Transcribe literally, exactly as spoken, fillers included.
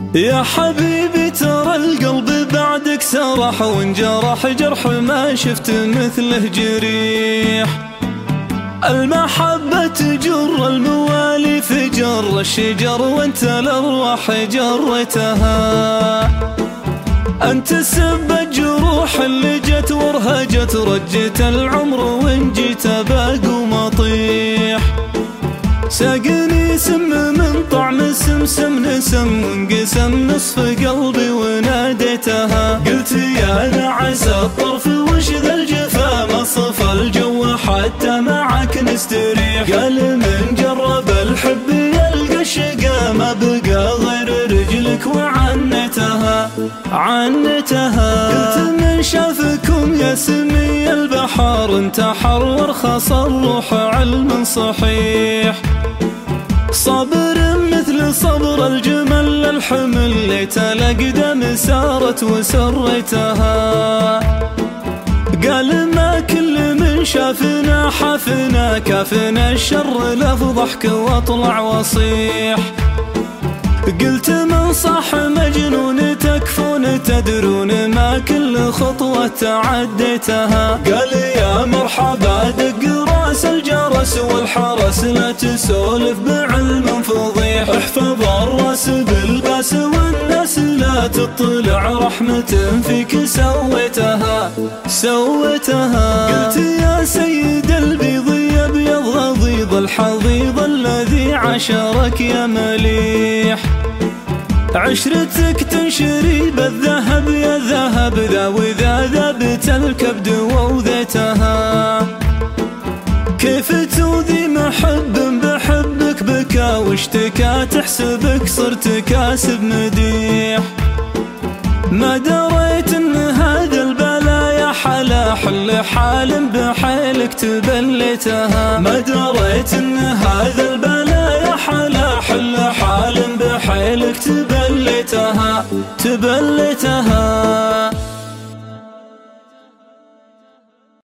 يا حبيبي ترى القلب بعدك سرح وانجرح جرح ما شفت مثله جريح. المحبة تجر الموالي في جر الشجر وانت الارواح جريتها. انت سب الجروح اللي جت ورهجت رجت العمر وان جيت باقو مطيح. ساقني سم من طعم سمسم نسم وانقسم نصف قلبي وناديتها. قلت يا نعس الطرف وش ذا الجفا مصف الجو حتى معك نستريح. قال من جرب الحب يلقى الشقا ما بقى غير رجلك وعنتها عنتها. قلت من شافكم يا سمي البحر انتحر وارخص الروح علم صحيح. صبر مثل صبر الجمل الحمل ليت الأقدام سارت وسريتها. قال ما كل من شافنا حافنا كافنا الشر لف ضحك واطلع وصيح. قلت من صح مجنون تكفون تدرون ما كل خطوة تعديتها. قال يا مرحبا دق راس الجرس والحرس لا تسولف بعلم فضيح. احفظ الراس بالباس والناس لا تطلع رحمة فيك سويتها سويتها. قلت يا سيد البيض يا ابيض غضيض الحضيض الذي عشرك يا مليح. عشرتك تنشري بالذهب يا ذهب ذا وذا ذبت الكبد ووذيتها. كيف تؤذي محب بحبك بكى واشتكى تحسبك صرت كاسب مديح. ما دريت ان هذا البلايا حلا حل حال بحيلك تبليتها. ما دريت ان هذا البلايا حلا حل حال بحيلك تبليتها تبليتها.